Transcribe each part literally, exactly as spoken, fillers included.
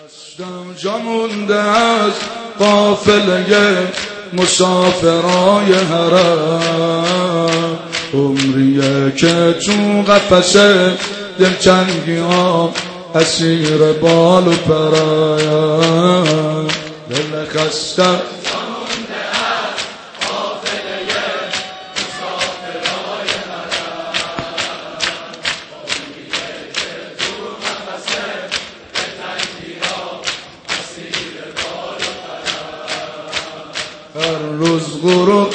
دستم جا مونده از قافله مسافرای حرم، عمریه که تو قفسه دلتنگی ها اسیر بال و پرایم، دل خستم هر روز غروب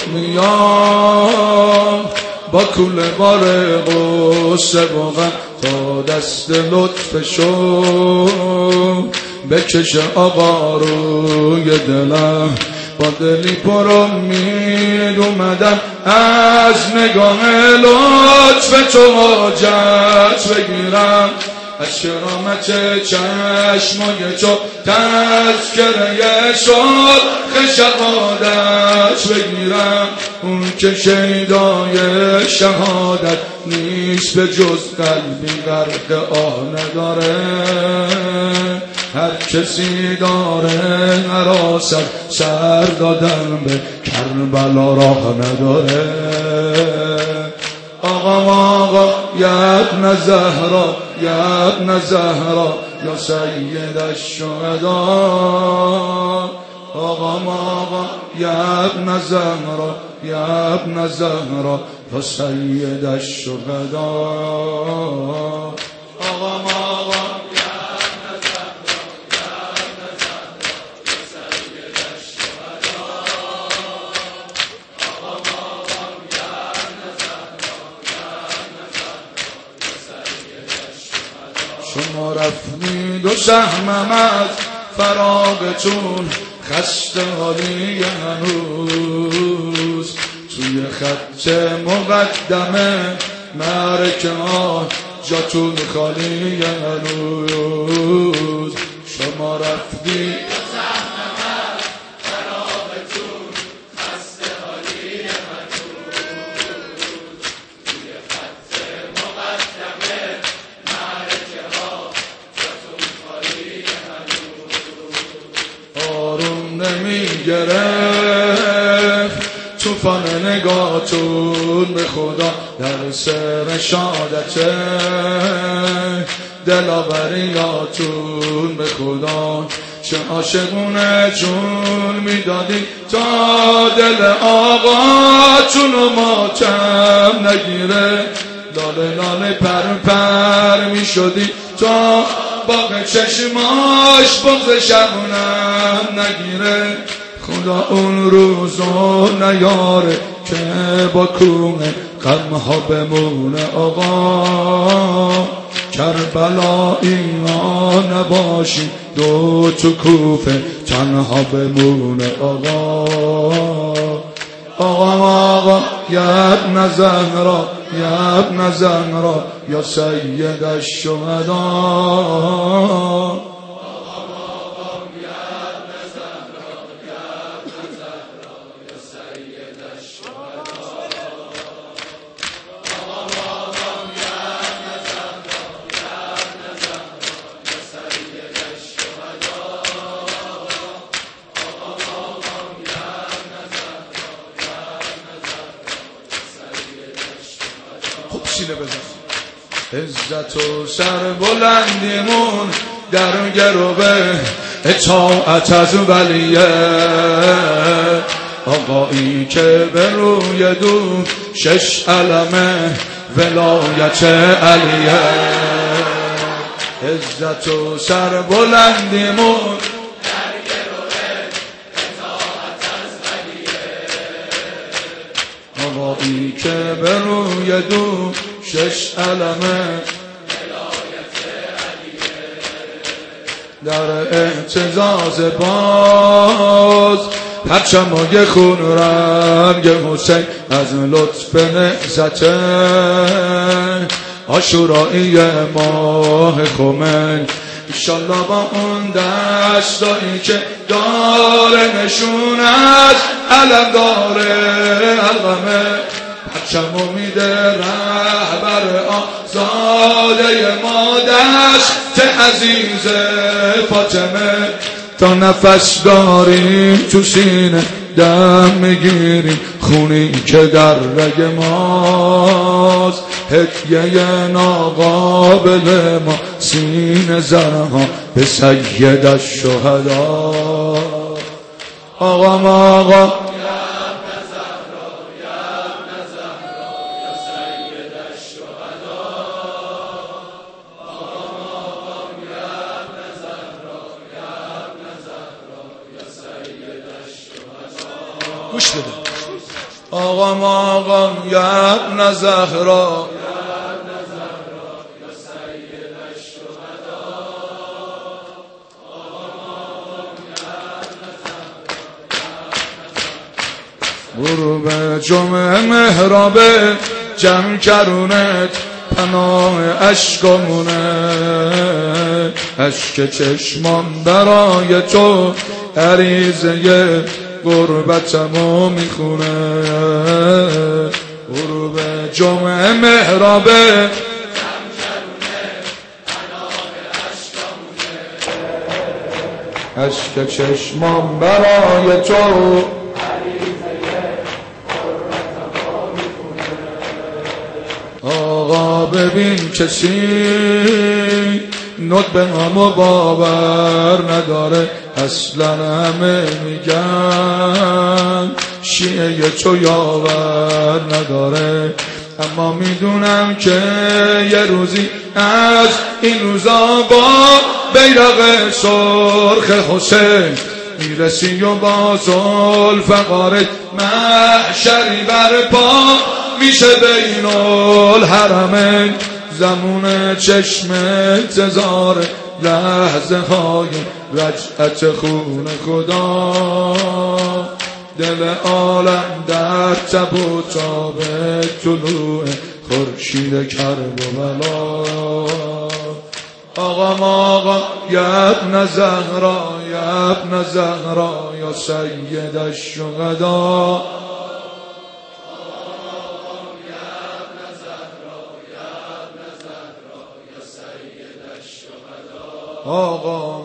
میام با کوله بار غصه و غم تا دست لطفشو بکشه آقا روی دلم، با دلی پر امید اومدم از نگاه لطف تو حاجت بگیرم، از کرامت چشمای تو تذکره صلح شهادت بگیرم، اون که شیدای شهادت نیست به جز قلبی غرق آه نداره، هر کسی داره حراست سر دادن به کربلا راه نداره. آقا آقا یا ابن زهرا یا ابن زهرا یا سید الشهدا، آقا آقا یا ابن زهرا یا ابن زهرا یا سید الشهدا، آقا آقا شما رفتید و سهمم از فراغتون خسته حالی هنوز، توی خط مقدمه معرکه ها جاتون خالی هنوز، شما رفتید نمی گرفت توفان نگاهتون به خدا در سر شادته، دلاوریاتون به خدا چه عاشقونه جون میدادی تا دل آقاتون و ماتم نگیره، لاله لاله پر پر میشدی تا باغ چشماش بغض شبونم نگیره، خدا اون روزو نیاره که با کونه غمها بمونه آقا، کربلا اینا نباشی دو تو کوفه تنها بمونه آقا، آقا آقا یا ابن زهرا یا ابن زهرا یا سید الشهدا، سینه بزن عزت و سر بلندیمون در گروه اطاعت از ولیه، آقایی که به روی دو شش علمه ولایت علیه، عزت و سر بلندیمون آقایی که به روی دو شش علمه در اعتزاز باز پرچمای خون رنگ حسین از لطف نعزته، عاشورایی ماه خمین انشالله با اون دستایی که داره نشون از علم داره علمه، پرچم میده رهبر آزاده ما دشت عزیز فاطمه تا نفس داریم تو سینه دم میگیریم خونی که در رگ ماست هدیه ناقابل ما سینه زرها به سید الشهدا آقا ما آقا گوش بده آقا ما آقا یا ابن زهرا برو به جمعه محرابه جمع کرونت پناه عشقمونه عشق چشمان برای تو عریضه غربتمو میخونه برو به جمعه محرابه عشق چشمان برای تو آقا ببین کسی ندبه همو باور نداره اصلا همه میگن شیعه تو یاور نداره اما میدونم که یه روزی از این روزا با بیرق سرخ حسین میرسی و با ذوالفقار محشری برپا میشه بین الحرمین زمون چشم انتظار لحظه های رجعت خون خدا دل عالم در تب و تاب طلوع خورشید کربلا آقا ما آقا یا ابن زهرا یا ابن زهرا یا سید الشهدا آقا